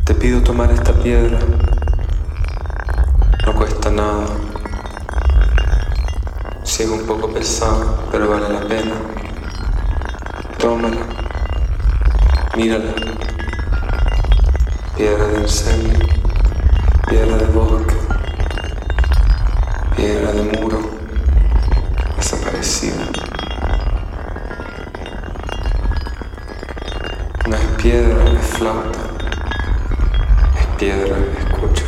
Te pido tomar esta piedra. No cuesta nada. Sí es un poco pesada, pero vale la pena. Tómala. Mírala. Piedra de incendio. Piedra de bosque. Piedra de muro. Desaparecida. No es piedra, es flauta. Es piedra, escucha.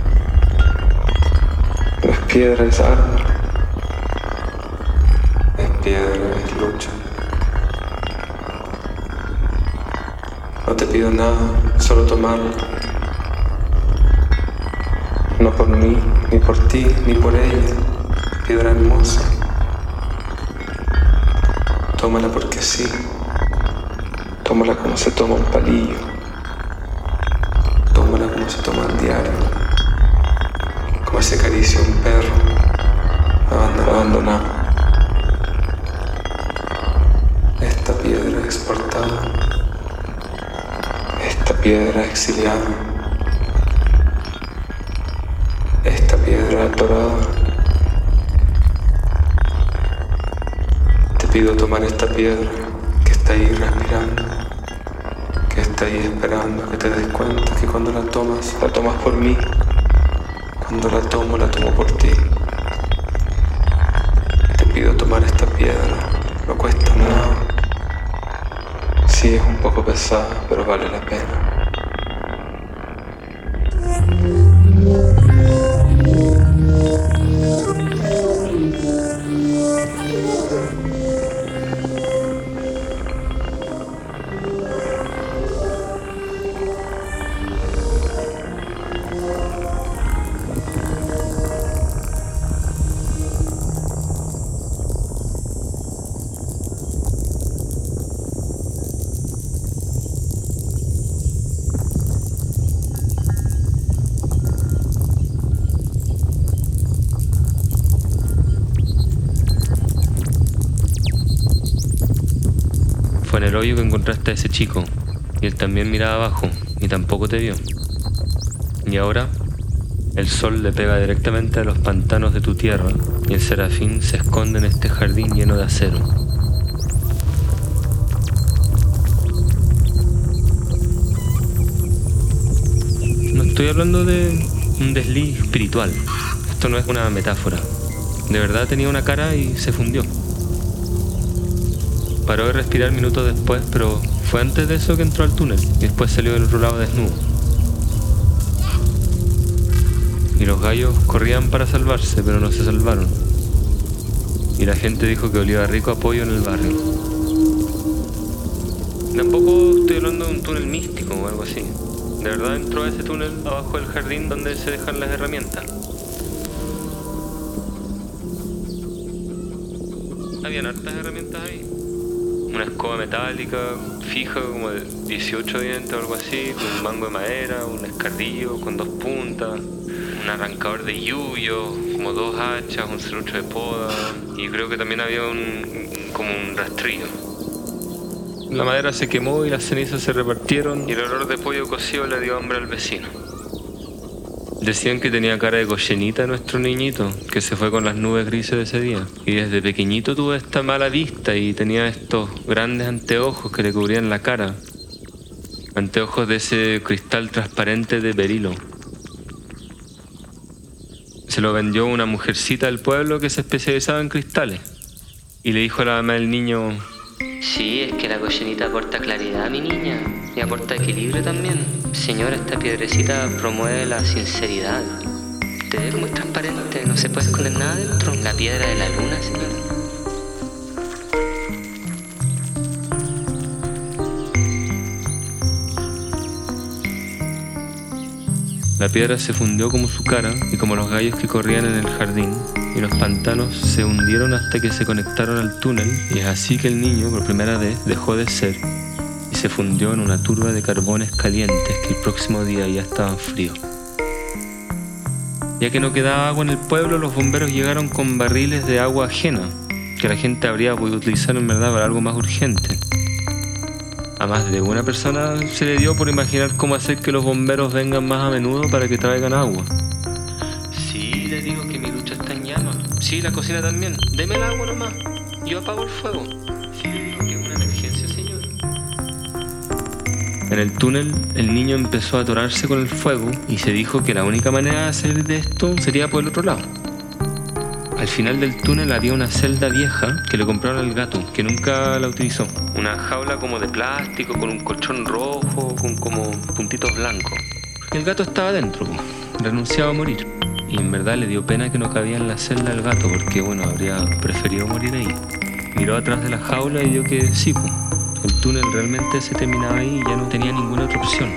No es piedra, es arma. Es piedra, es lucha. No te pido nada, solo tomarla. No por mí, ni por ti, ni por ella. Piedra hermosa. Tómala porque sí. Tómala como se toma un palillo. Tómala como se toma al diario. Como se acaricia un perro abandonado. Esta piedra exportada. Esta piedra exiliada. Esta piedra atorada. Te pido tomar esta piedra que está ahí respirando, que está ahí esperando que te des cuenta que cuando la tomas por mí. Cuando la tomo por ti. Te pido tomar esta piedra, no cuesta nada. Sí es un poco pesada, pero vale la pena. Fue en el hoyo que encontraste a ese chico, y él también miraba abajo, y tampoco te vio. Y ahora, el sol le pega directamente a los pantanos de tu tierra, y el serafín se esconde en este jardín lleno de acero. No estoy hablando de un desliz espiritual. Esto no es una metáfora. De verdad tenía una cara y se fundió. Paró de respirar minutos después, pero fue antes de eso que entró al túnel y después salió del otro lado desnudo. Y los gallos corrían para salvarse, pero no se salvaron. Y la gente dijo que olía rico a pollo en el barrio. Tampoco estoy hablando de un túnel místico o algo así. De verdad entró a ese túnel abajo del jardín donde se dejan las herramientas. Habían hartas herramientas ahí. Una escoba metálica fija como de 18 dientes o algo así, con un mango de madera, un escardillo con 2 puntas, un arrancador de yuyo, como 2 hachas, un serrucho de poda, y creo que también había como un rastrillo. La madera se quemó y las cenizas se repartieron y el olor de pollo cocido le dio hambre al vecino. Decían que tenía cara de cochinita nuestro niñito, que se fue con las nubes grises de ese día. Y desde pequeñito tuvo esta mala vista y tenía estos grandes anteojos que le cubrían la cara. Anteojos de ese cristal transparente de berilo. Se lo vendió una mujercita del pueblo que se especializaba en cristales. Y le dijo a la mamá del niño: sí, es que la cochinita aporta claridad, mi niña, y aporta equilibrio también. Señora, esta piedrecita promueve la sinceridad. ¿Te ve como es transparente? No se puede esconder nada dentro. La piedra de la luna, señora. La piedra se fundió como su cara y como los gallos que corrían en el jardín, y los pantanos se hundieron hasta que se conectaron al túnel, y es así que el niño por primera vez dejó de ser y se fundió en una turba de carbones calientes que el próximo día ya estaban fríos. Ya que no quedaba agua en el pueblo, los bomberos llegaron con barriles de agua ajena, que la gente habría podido utilizar en verdad para algo más urgente. A más de una persona se le dio por imaginar cómo hacer que los bomberos vengan más a menudo para que traigan agua. Sí, le digo que mi ducha está en llamas. Sí, la cocina también. Deme el agua nomás. Yo apago el fuego. Sí, le digo que es una emergencia, señor. En el túnel, el niño empezó a atorarse con el fuego y se dijo que la única manera de salir de esto sería por el otro lado. Al final del túnel había una celda vieja que le compraron al gato, que nunca la utilizó. Una jaula como de plástico, con un colchón rojo, con como puntitos blancos. El gato estaba dentro, renunciado a morir. Y en verdad le dio pena que no cabía en la celda el gato, porque bueno, habría preferido morir ahí. Miró atrás de la jaula y vio que sí, el túnel realmente se terminaba ahí y ya no tenía ninguna otra opción.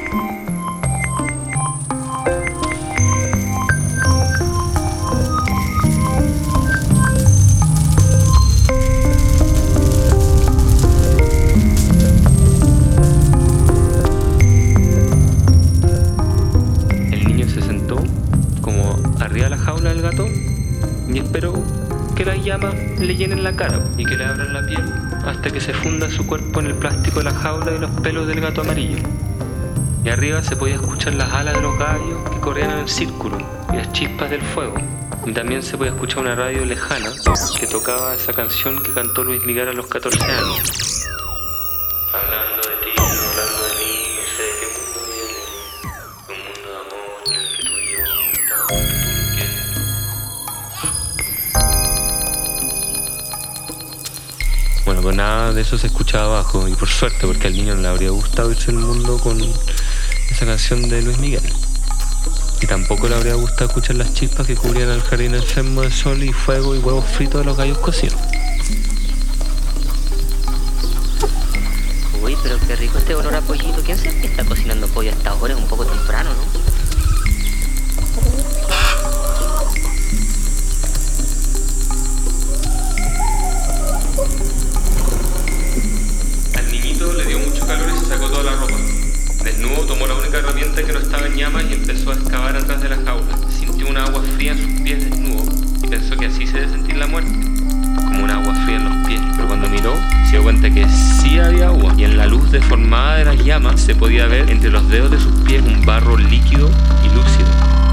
Arriba de la jaula del gato y esperó que las llamas le llenen la cara y que le abran la piel hasta que se funda su cuerpo en el plástico de la jaula y los pelos del gato amarillo. Y arriba se podía escuchar las alas de los gallos que corrían en el círculo y las chispas del fuego. Y también se podía escuchar una radio lejana que tocaba esa canción que cantó Luis Miguel a los 14 años. Hablando de ti, hablando de mí, no sé de qué mundo viene. Un mundo de amor en el que tú y yo estamos donde tú no quieres. Bueno, pues nada de eso se escuchaba abajo, y por suerte, porque al niño no le habría gustado irse al mundo con esa canción de Luis Miguel. Y tampoco le habría gustado escuchar las chispas que cubrían el jardín enfermo de sol y fuego y huevos fritos de los gallos cocidos. Uy, pero qué rico este olor a pollito. ¿Quién sabe que está cocinando pollo a esta hora? Es un poco temprano, ¿no? Al niñito le dio mucho calor y se sacó toda la ropa. Desnudo tomó la única herramienta que no estaba en llamas y empezó a excavar atrás de la jaula. Sintió un agua fría en sus pies desnudos y pensó que así se debe sentir la muerte, como un agua fría en los pies. Pero cuando miró, se dio cuenta que sí había agua, y en la luz deformada de las llamas se podía ver entre los dedos de sus pies un barro líquido y lúcido.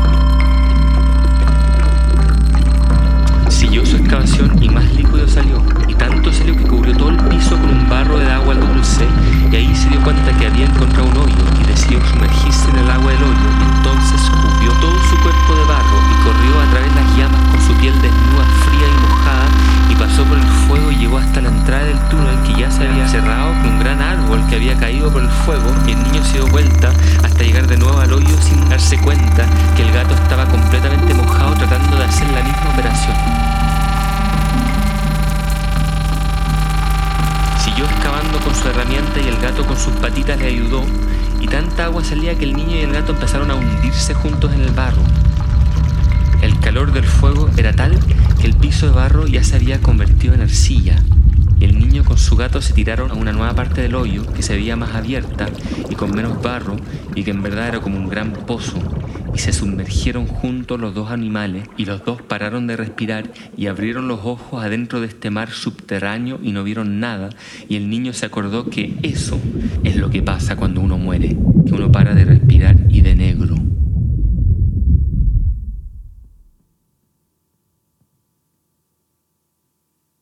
Siguió su excavación y más líquido salió, y tanto salió que cubrió todo el piso con un barro de agua dulce, y ahí se dio cuenta que había encontrado un hoyo y decidió sumergirse en el agua del hoyo, y entonces cubrió todo su cuerpo de barro y corrió a través de las llamas con su piel desnuda, fría y mojada, y pasó por el fuego y llegó hasta la entrada del túnel, que ya se había cerrado con un gran árbol que había caído por el fuego, y el niño se dio vuelta hasta llegar de nuevo al hoyo sin darse cuenta que el gato estaba completamente mojado tratando de hacer la misma operación. Siguió excavando con su herramienta y el gato con sus patitas le ayudó, y tanta agua salía que el niño y el gato empezaron a hundirse juntos en el barro. El calor del fuego era tal que el piso de barro ya se había convertido en arcilla, y el niño con su gato se tiraron a una nueva parte del hoyo que se veía más abierta y con menos barro, y que en verdad era como un gran pozo, y se sumergieron juntos los dos animales, y los dos pararon de respirar y abrieron los ojos adentro de este mar subterráneo y no vieron nada, y el niño se acordó que eso es lo que pasa cuando uno muere, que uno para de respirar y de